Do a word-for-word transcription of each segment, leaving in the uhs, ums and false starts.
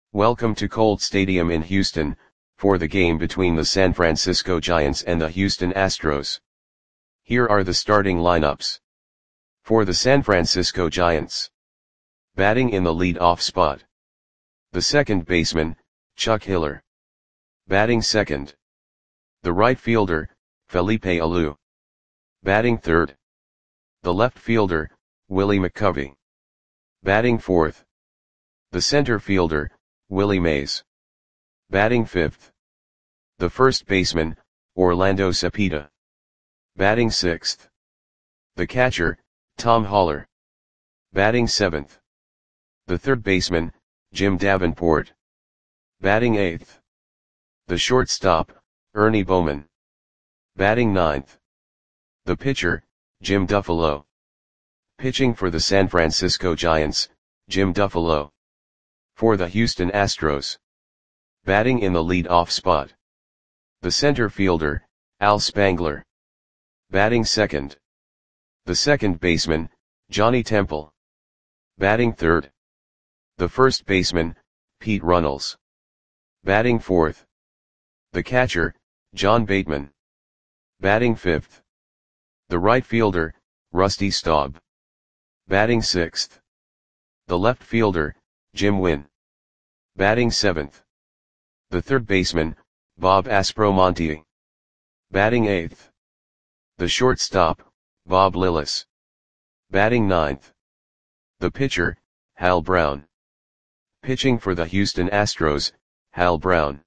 Welcome to Colt Stadium in Houston, for the game between the San Francisco Giants and the Houston Astros. Here are the starting lineups. For the San Francisco Giants. Batting in the lead-off spot. The second baseman, Chuck Hiller. Batting second. The right fielder, Felipe Alou. Batting third. The left fielder, Willie McCovey. Batting fourth. The center fielder, Willie Mays. Batting fifth. The first baseman, Orlando Cepeda. Batting sixth. The catcher, Tom Haller. Batting seventh. The third baseman, Jim Davenport. Batting eighth. The shortstop, Ernie Bowman. Batting ninth. The pitcher, Jim Duffalo. Pitching for the San Francisco Giants, Jim Duffalo. For the Houston Astros. Batting in the lead-off spot. The center fielder, Al Spangler. Batting second. The second baseman, Johnny Temple. Batting third. The first baseman, Pete Runnels. Batting fourth. The catcher, John Bateman. Batting fifth. The right fielder, Rusty Staub. Batting sixth. The left fielder, Jim Wynn. Batting seventh. The third baseman, Bob Aspromonte. Batting eighth. The shortstop, Bob Lillis. Batting ninth. The pitcher, Hal Brown. Pitching for the Houston Astros, Hal Brown.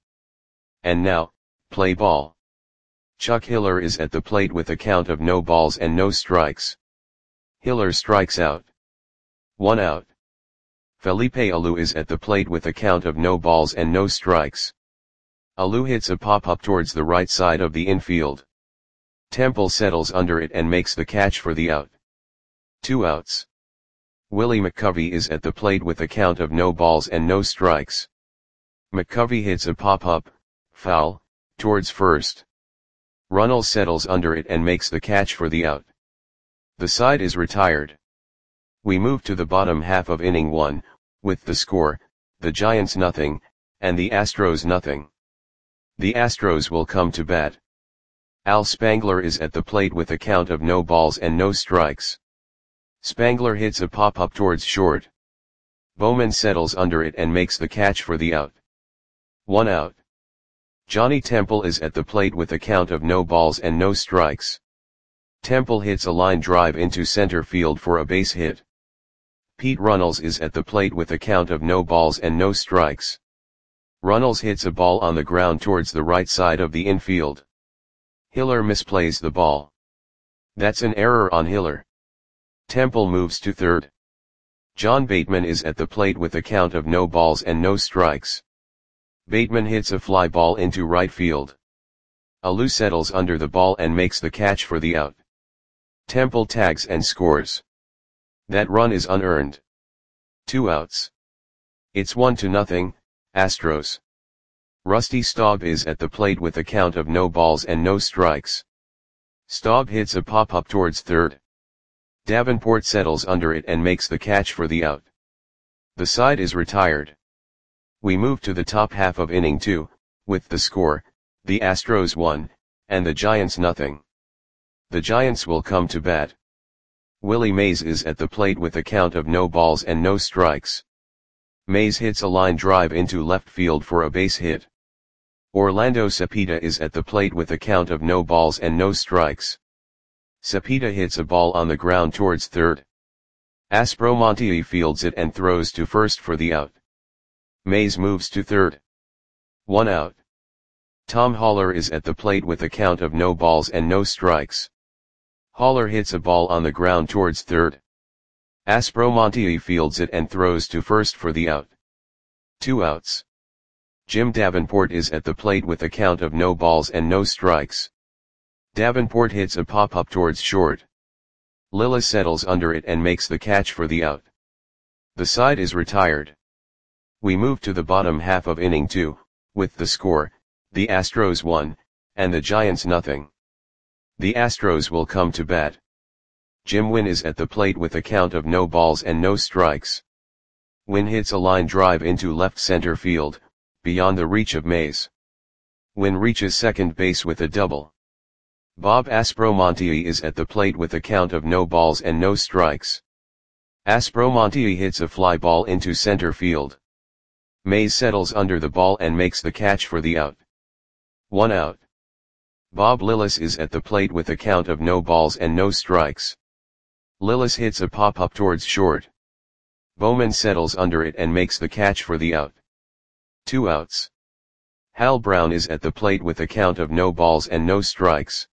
And now, play ball. Chuck Hiller is at the plate with a count of no balls and no strikes. Hiller strikes out. One out. Felipe Alou is at the plate with a count of no balls and no strikes. Alou hits a pop-up towards the right side of the infield. Temple settles under it and makes the catch for the out. Two outs. Willie McCovey is at the plate with a count of no balls and no strikes. McCovey hits a pop-up, foul, towards first. Runnels settles under it and makes the catch for the out. The side is retired. We move to the bottom half of inning one, with the score, the Giants nothing, and the Astros nothing. The Astros will come to bat. Al Spangler is at the plate with a count of no balls and no strikes. Spangler hits a pop-up towards short. Bowman settles under it and makes the catch for the out. One out. Johnny Temple is at the plate with a count of no balls and no strikes. Temple hits a line drive into center field for a base hit. Pete Runnels is at the plate with a count of no balls and no strikes. Runnels hits a ball on the ground towards the right side of the infield. Hiller misplays the ball. That's an error on Hiller. Temple moves to third. John Bateman is at the plate with a count of no balls and no strikes. Bateman hits a fly ball into right field. Alou settles under the ball and makes the catch for the out. Temple tags and scores. That run is unearned. Two outs. It's one to nothing, Astros. Rusty Staub is at the plate with a count of no balls and no strikes. Staub hits a pop-up towards third. Davenport settles under it and makes the catch for the out. The side is retired. We move to the top half of inning two, with the score, the Astros one, and the Giants nothing. The Giants will come to bat. Willie Mays is at the plate with a count of no balls and no strikes. Mays hits a line drive into left field for a base hit. Orlando Cepeda is at the plate with a count of no balls and no strikes. Cepeda hits a ball on the ground towards third. Aspromonte fields it and throws to first for the out. Mays moves to third. One out. Tom Haller is at the plate with a count of no balls and no strikes. Haller hits a ball on the ground towards third. Aspromonte fields it and throws to first for the out. Two outs. Jim Davenport is at the plate with a count of no balls and no strikes. Davenport hits a pop-up towards short. Lillis settles under it and makes the catch for the out. The side is retired. We move to the bottom half of inning two, with the score, the Astros one, and the Giants nothing. The Astros will come to bat. Jim Wynn is at the plate with a count of no balls and no strikes. Wynn hits a line drive into left center field, beyond the reach of Mays. Wynn reaches second base with a double. Bob Aspromonte is at the plate with a count of no balls and no strikes. Aspromonte hits a fly ball into center field. Mays settles under the ball and makes the catch for the out. One out. Bob Lillis is at the plate with a count of no balls and no strikes. Lillis hits a pop-up towards short. Bowman settles under it and makes the catch for the out. Two outs. Hal Brown is at the plate with a count of no balls and no strikes.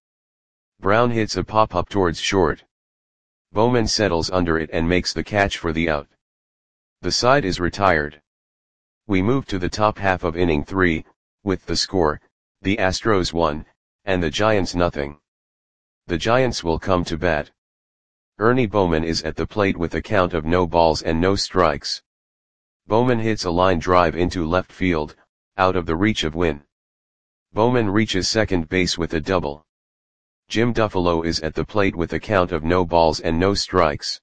Brown hits a pop-up towards short. Bowman settles under it and makes the catch for the out. The side is retired. We move to the top half of inning three, with the score, the Astros one, and the Giants nothing. The Giants will come to bat. Ernie Bowman is at the plate with a count of no balls and no strikes. Bowman hits a line drive into left field, out of the reach of Wynn. Bowman reaches second base with a double. Jim Duffalo is at the plate with a count of no balls and no strikes.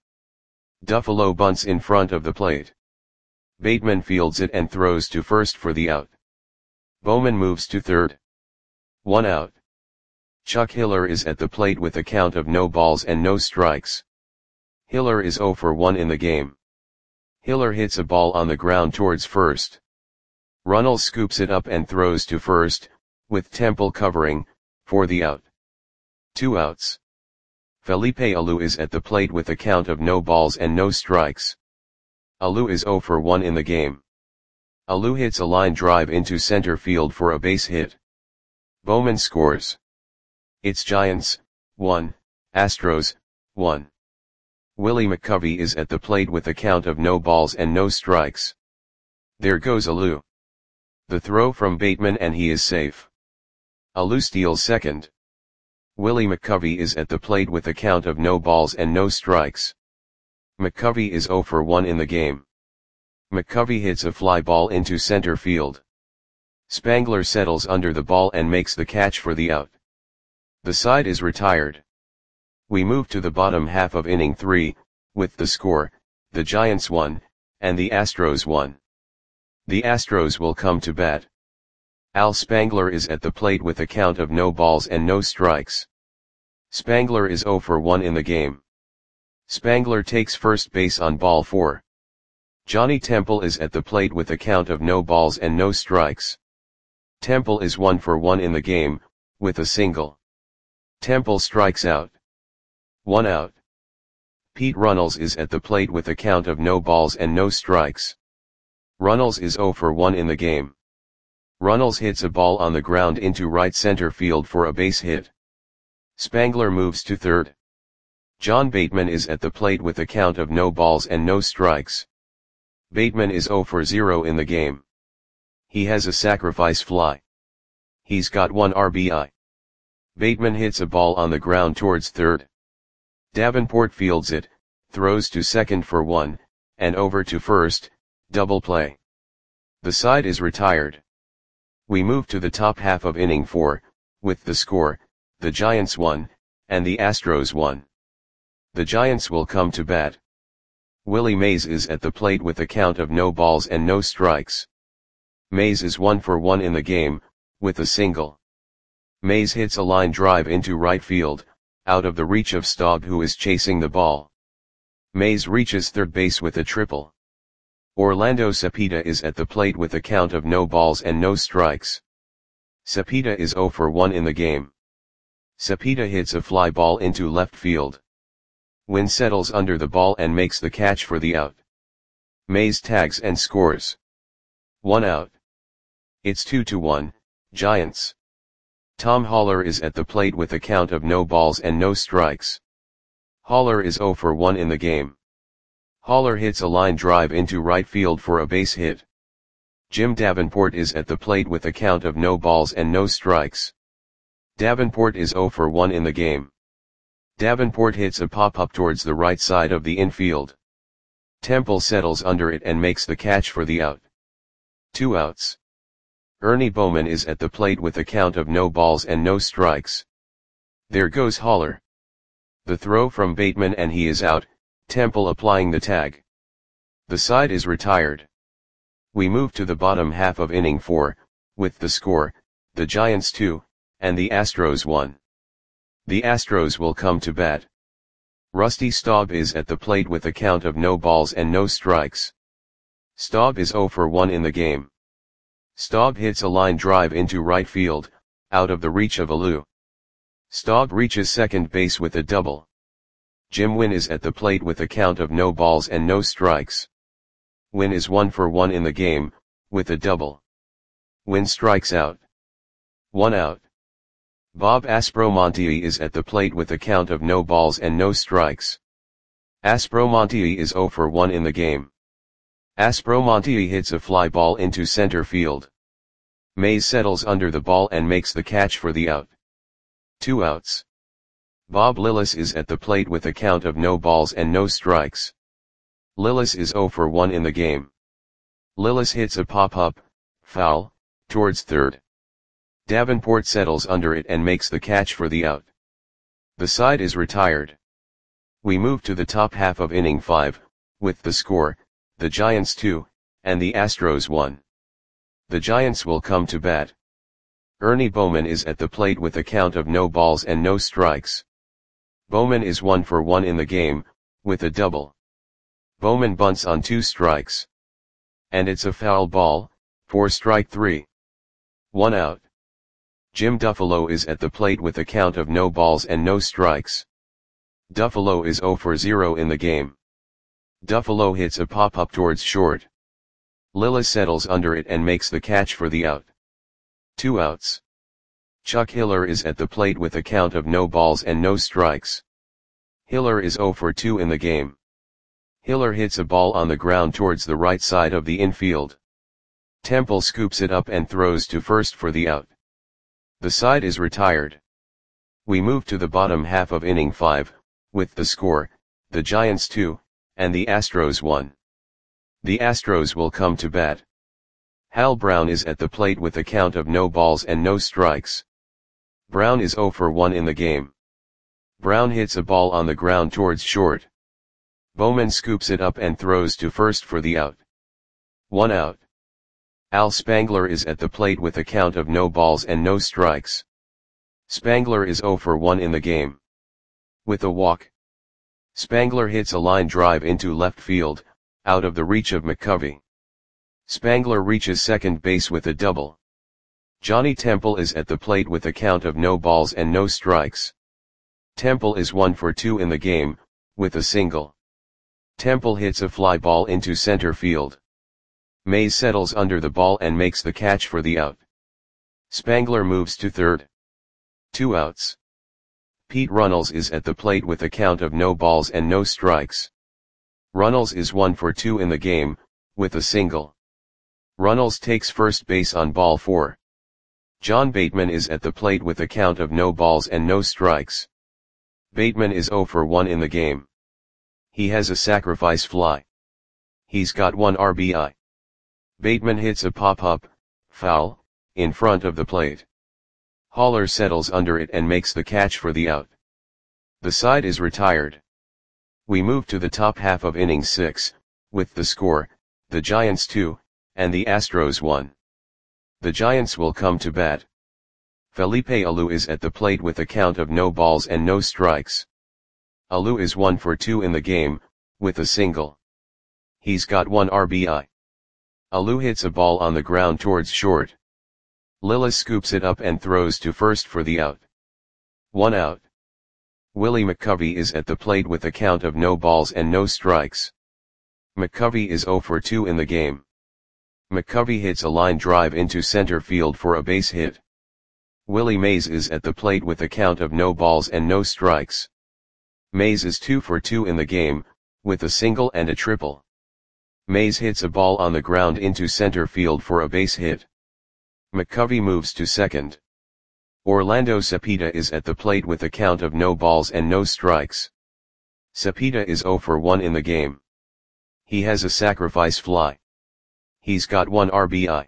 Duffalo bunts in front of the plate. Bateman fields it and throws to first for the out. Bowman moves to third. One out. Chuck Hiller is at the plate with a count of no balls and no strikes. Hiller is oh for one in the game. Hiller hits a ball on the ground towards first. Runnels scoops it up and throws to first, with Temple covering, for the out. Two outs. Felipe Alou is at the plate with a count of no balls and no strikes. Alou is oh for one in the game. Alou hits a line drive into center field for a base hit. Bowman scores. It's Giants, one, Astros, one. Willie McCovey is at the plate with a count of no balls and no strikes. There goes Alou. The throw from Bateman and he is safe. Alou steals second. Willie McCovey is at the plate with a count of no balls and no strikes. McCovey is oh for one in the game. McCovey hits a fly ball into center field. Spangler settles under the ball and makes the catch for the out. The side is retired. We move to the bottom half of inning three, with the score, the Giants one, and the Astros one. The Astros will come to bat. Al Spangler is at the plate with a count of no balls and no strikes. Spangler is oh for one in the game. Spangler takes first base on ball four. Johnny Temple is at the plate with a count of no balls and no strikes. Temple is one for one in the game, with a single. Temple strikes out. One out. Pete Runnels is at the plate with a count of no balls and no strikes. Runnels is oh for one in the game. Runnels hits a ball on the ground into right center field for a base hit. Spangler moves to third. John Bateman is at the plate with a count of no balls and no strikes. Bateman is oh for zero in the game. He has a sacrifice fly. He's got one R B I. Bateman hits a ball on the ground towards third. Davenport fields it, throws to second for one, and over to first, double play. The side is retired. We move to the top half of inning four, with the score, the Giants one, and the Astros one. The Giants will come to bat. Willie Mays is at the plate with a count of no balls and no strikes. Mays is one for one in the game, with a single. Mays hits a line drive into right field, out of the reach of Staub, who is chasing the ball. Mays reaches third base with a triple. Orlando Cepeda is at the plate with a count of no balls and no strikes. Cepeda is oh for one in the game. Cepeda hits a fly ball into left field. Wynn settles under the ball and makes the catch for the out. Mays tags and scores. One out. It's two to one, Giants. Tom Haller is at the plate with a count of no balls and no strikes. Haller is oh for one in the game. Haller hits a line drive into right field for a base hit. Jim Davenport is at the plate with a count of no balls and no strikes. Davenport is oh for one in the game. Davenport hits a pop-up towards the right side of the infield. Temple settles under it and makes the catch for the out. Two outs. Ernie Bowman is at the plate with a count of no balls and no strikes. There goes Haller. The throw from Bateman and he is out, Temple applying the tag. The side is retired. We move to the bottom half of inning four, with the score, the Giants two, and the Astros one. The Astros will come to bat. Rusty Staub is at the plate with a count of no balls and no strikes. Staub is zero for one in the game. Staub hits a line drive into right field, out of the reach of Alou. Staub reaches second base with a double. Jim Wynn is at the plate with a count of no balls and no strikes. Wynn is one for one in the game, with a double. Wynn strikes out. One out. Bob Aspromonte is at the plate with a count of no balls and no strikes. Aspromonte is zero for one in the game. Aspromonte hits a fly ball into center field. Mays settles under the ball and makes the catch for the out. Two outs. Bob Lillis is at the plate with a count of no balls and no strikes. Lillis is zero for one in the game. Lillis hits a pop-up, foul, towards third. Davenport settles under it and makes the catch for the out. The side is retired. We move to the top half of inning five, with the score, the Giants two, and the Astros one. The Giants will come to bat. Ernie Bowman is at the plate with a count of no balls and no strikes. Bowman is one for one in the game, with a double. Bowman bunts on two strikes. And it's a foul ball, for strike three. One out. Jim Duffalo is at the plate with a count of no balls and no strikes. Duffalo is zero for zero in the game. Duffalo hits a pop-up towards short. Lillis settles under it and makes the catch for the out. Two outs. Chuck Hiller is at the plate with a count of no balls and no strikes. Hiller is zero for two in the game. Hiller hits a ball on the ground towards the right side of the infield. Temple scoops it up and throws to first for the out. The side is retired. We move to the bottom half of inning five, with the score, the Giants two, and the Astros one. The Astros will come to bat. Hal Brown is at the plate with a count of no balls and no strikes. Brown is zero for one in the game. Brown hits a ball on the ground towards short. Bowman scoops it up and throws to first for the out. One out. Al Spangler is at the plate with a count of no balls and no strikes. Spangler is zero for one in the game. With a walk. Spangler hits a line drive into left field, out of the reach of McCovey. Spangler reaches second base with a double. Johnny Temple is at the plate with a count of no balls and no strikes. Temple is one for two in the game, with a single. Temple hits a fly ball into center field. Mays settles under the ball and makes the catch for the out. Spangler moves to third. Two outs. Pete Runnels is at the plate with a count of no balls and no strikes. Runnels is one for two in the game, with a single. Runnels takes first base on ball four. John Bateman is at the plate with a count of no balls and no strikes. Bateman is zero for one in the game. He has a sacrifice fly. He's got one R B I. Bateman hits a pop-up, foul, in front of the plate. Haller settles under it and makes the catch for the out. The side is retired. We move to the top half of inning six, with the score, the Giants two, and the Astros one. The Giants will come to bat. Felipe Alou is at the plate with a count of no balls and no strikes. Alou is one for two in the game, with a single. He's got one R B I. Alou hits a ball on the ground towards short. Lillis scoops it up and throws to first for the out. One out. Willie McCovey is at the plate with a count of no balls and no strikes. McCovey is zero for two in the game. McCovey hits a line drive into center field for a base hit. Willie Mays is at the plate with a count of no balls and no strikes. Mays is two for two in the game, with a single and a triple. Mays hits a ball on the ground into center field for a base hit. McCovey moves to second. Orlando Cepeda is at the plate with a count of no balls and no strikes. Cepeda is zero for one in the game. He has a sacrifice fly. He's got one R B I.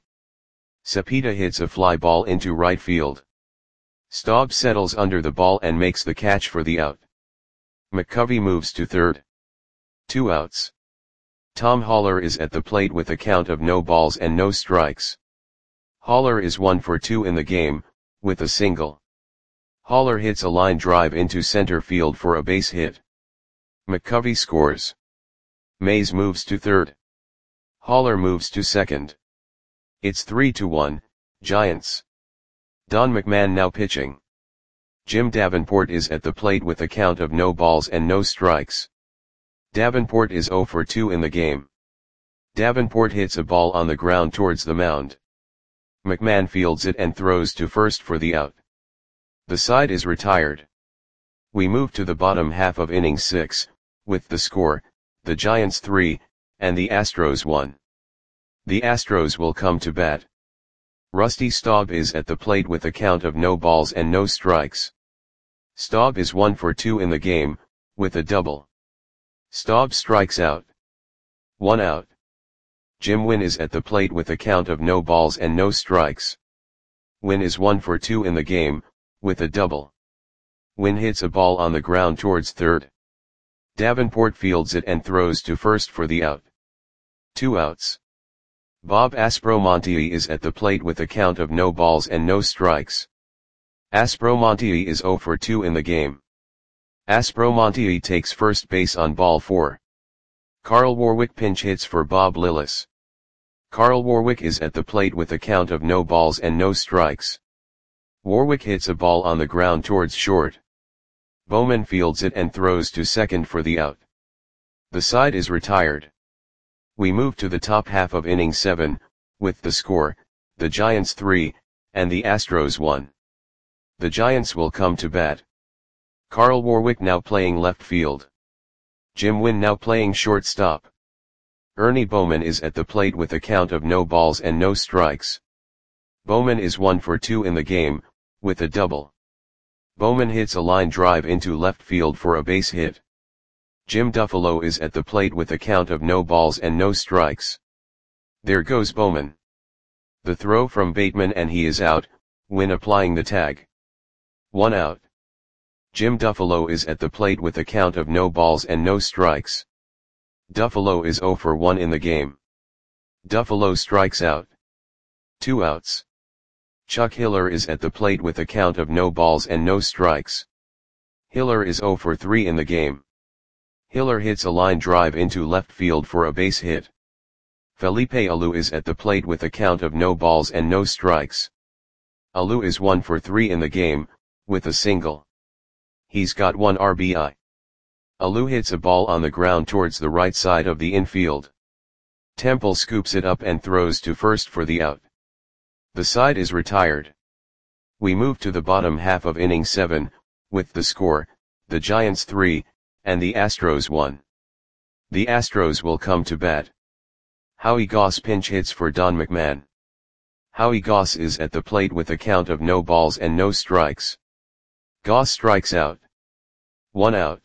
Cepeda hits a fly ball into right field. Staub settles under the ball and makes the catch for the out. McCovey moves to third. Two outs. Tom Haller is at the plate with a count of no balls and no strikes. Haller is one for two in the game, with a single. Haller hits a line drive into center field for a base hit. McCovey scores. Mays moves to third. Haller moves to second. It's three to one, Giants. Don McMahon now pitching. Jim Davenport is at the plate with a count of no balls and no strikes. Davenport is zero for two in the game. Davenport hits a ball on the ground towards the mound. McMahon fields it and throws to first for the out. The side is retired. We move to the bottom half of inning six, with the score, the Giants three, and the Astros one. The Astros will come to bat. Rusty Staub is at the plate with a count of no balls and no strikes. Staub is one for two in the game, with a double. Staub strikes out. One out. Jim Wynn is at the plate with a count of no balls and no strikes. Wynn is one for two in the game, with a double. Wynn hits a ball on the ground towards third. Davenport fields it and throws to first for the out. Two outs. Bob Aspromonte is at the plate with a count of no balls and no strikes. Aspromonte is zero for two in the game. Aspromonte takes first base on ball four. Carl Warwick pinch hits for Bob Lillis. Carl Warwick is at the plate with a count of no balls and no strikes. Warwick hits a ball on the ground towards short. Bowman fields it and throws to second for the out. The side is retired. We move to the top half of inning seven, with the score, the Giants three, and the Astros one. The Giants will come to bat. Carl Warwick now playing left field. Jim Wynn now playing shortstop. Ernie Bowman is at the plate with a count of no balls and no strikes. Bowman is one for two in the game, with a double. Bowman hits a line drive into left field for a base hit. Jim Duffalo is at the plate with a count of no balls and no strikes. There goes Bowman. The throw from Bateman and he is out, Wynn applying the tag. One out. Jim Duffalo is at the plate with a count of no balls and no strikes. Duffalo is zero for one in the game. Duffalo strikes out. Two outs. Chuck Hiller is at the plate with a count of no balls and no strikes. Hiller is zero for three in the game. Hiller hits a line drive into left field for a base hit. Felipe Alou is at the plate with a count of no balls and no strikes. Alou is one for three in the game, with a single. He's got one R B I. Alou hits a ball on the ground towards the right side of the infield. Temple scoops it up and throws to first for the out. The side is retired. We move to the bottom half of inning seven, with the score, the Giants three, and the Astros one. The Astros will come to bat. Howie Goss pinch hits for Don McMahon. Howie Goss is at the plate with a count of no balls and no strikes. Goss strikes out. One out.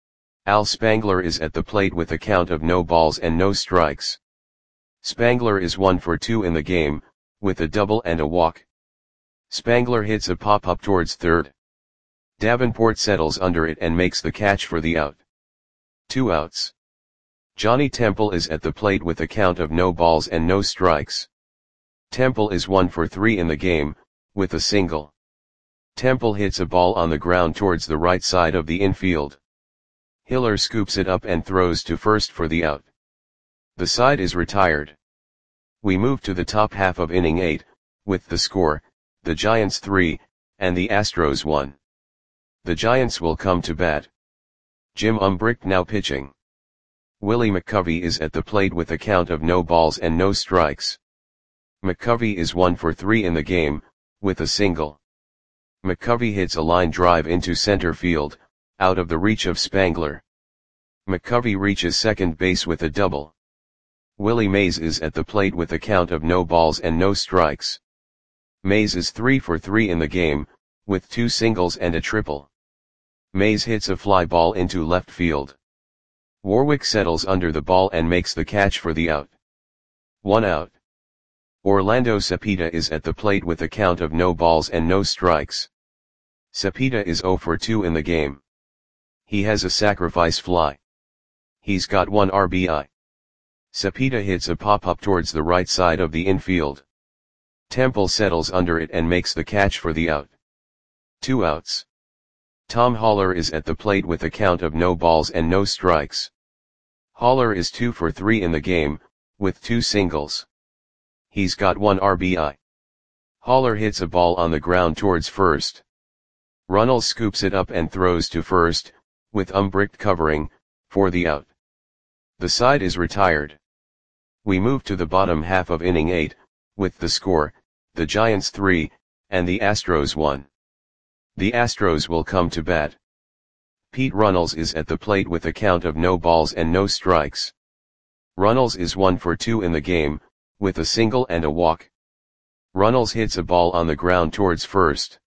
Al Spangler is at the plate with a count of no balls and no strikes. Spangler is one for two in the game, with a double and a walk. Spangler hits a pop-up towards third. Davenport settles under it and makes the catch for the out. Two outs. Johnny Temple is at the plate with a count of no balls and no strikes. Temple is one for three in the game, with a single. Temple hits a ball on the ground towards the right side of the infield. Hiller scoops it up and throws to first for the out. The side is retired. We move to the top half of inning eight, with the score, the Giants three, and the Astros one. The Giants will come to bat. Jim Umbricht now pitching. Willie McCovey is at the plate with a count of no balls and no strikes. McCovey is one for three in the game, with a single. McCovey hits a line drive into center field, out of the reach of Spangler. McCovey reaches second base with a double. Willie Mays is at the plate with a count of no balls and no strikes. Mays is three for three in the game, with two singles and a triple. Mays hits a fly ball into left field. Warwick settles under the ball and makes the catch for the out. One out. Orlando Cepeda is at the plate with a count of no balls and no strikes. Cepeda is zero for two in the game. He has a sacrifice fly. He's got one R B I. Cepeda hits a pop-up towards the right side of the infield. Temple settles under it and makes the catch for the out. Two outs. Tom Haller is at the plate with a count of no balls and no strikes. Haller is two for three in the game, with two singles. He's got one R B I. Haller hits a ball on the ground towards first. Runnels scoops it up and throws to first, with Umbricht covering, for the out. The side is retired. We move to the bottom half of inning eight, with the score, the Giants three, and the Astros one. The Astros will come to bat. Pete Runnels is at the plate with a count of no balls and no strikes. Runnels is one for two in the game, with a single and a walk. Runnels hits a ball on the ground towards first.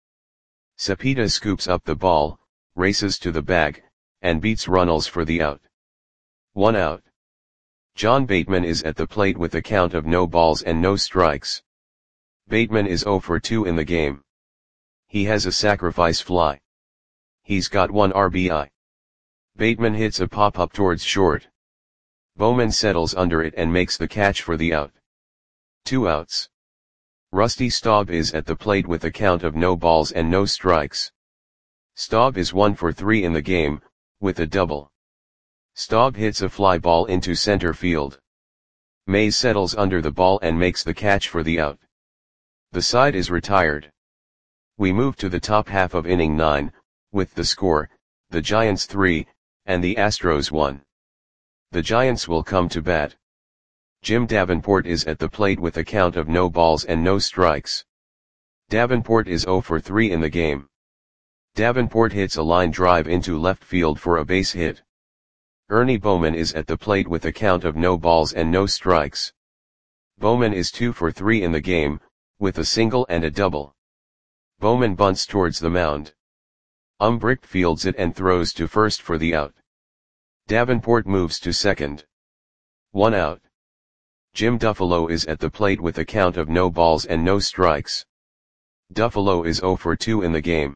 Cepeda scoops up the ball, races to the bag, and beats Runnels for the out. One out. John Bateman is at the plate with a count of no balls and no strikes. Bateman is zero for two in the game. He has a sacrifice fly. He's got one R B I. Bateman hits a pop-up towards short. Bowman settles under it and makes the catch for the out. Two outs. Rusty Staub is at the plate with a count of no balls and no strikes. Staub is one for three in the game, with a double. Staub hits a fly ball into center field. Mays settles under the ball and makes the catch for the out. The side is retired. We move to the top half of inning nine, with the score, the Giants three, and the Astros one. The Giants will come to bat. Jim Davenport is at the plate with a count of no balls and no strikes. Davenport is zero for three in the game. Davenport hits a line drive into left field for a base hit. Ernie Bowman is at the plate with a count of no balls and no strikes. Bowman is two for three in the game, with a single and a double. Bowman bunts towards the mound. Umbricht fields it and throws to first for the out. Davenport moves to second. One out. Jim Duffalo is at the plate with a count of no balls and no strikes. Duffalo is zero for two in the game.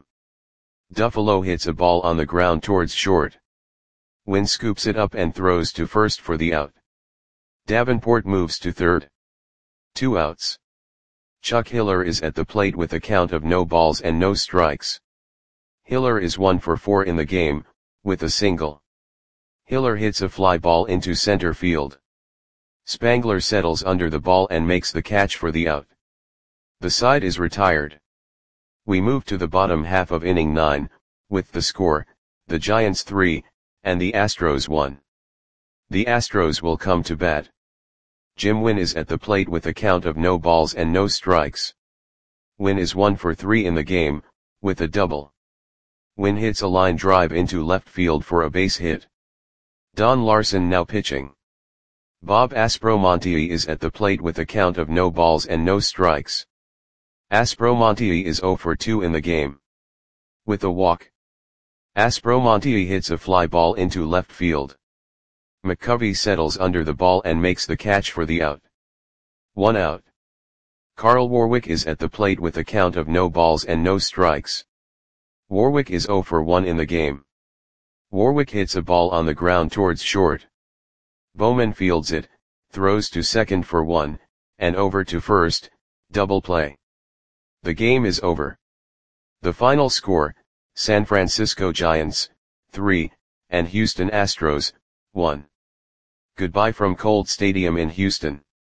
Duffalo hits a ball on the ground towards short. Wynn scoops it up and throws to first for the out. Davenport moves to third. Two outs. Chuck Hiller is at the plate with a count of no balls and no strikes. Hiller is one for four in the game, with a single. Hiller hits a fly ball into center field. Spangler settles under the ball and makes the catch for the out. The side is retired. We move to the bottom half of inning nine, with the score, the Giants three, and the Astros one. The Astros will come to bat. Jim Wynn is at the plate with a count of no balls and no strikes. Wynn is one for three in the game, with a double. Wynn hits a line drive into left field for a base hit. Don Larson now pitching. Bob Aspromonte is at the plate with a count of no balls and no strikes. Aspromonte is zero for two in the game. With a walk. Aspromonte hits a fly ball into left field. McCovey settles under the ball and makes the catch for the out. One out. Carl Warwick is at the plate with a count of no balls and no strikes. Warwick is zero for one in the game. Warwick hits a ball on the ground towards short. Bowman fields it, throws to second for one, and over to first, double play. The game is over. The final score, San Francisco Giants, three, and Houston Astros, one. Goodbye from Colt Stadium in Houston.